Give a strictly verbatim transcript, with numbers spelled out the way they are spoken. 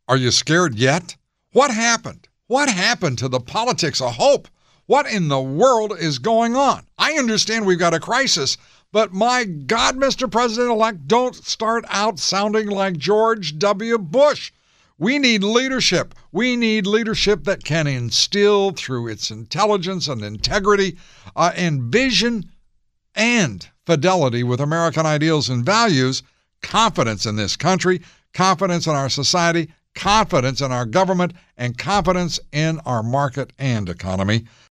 Are you scared yet? What happened? What happened to the politics of hope? What in the world is going on? I understand we've got a crisis, but my God, Mister President-elect, don't start out sounding like George W. Bush. We need leadership. We need leadership that can instill through its intelligence and integrity uh, and vision and fidelity with American ideals and values, confidence in this country, confidence in our society, confidence in our government, and confidence in our market and economy.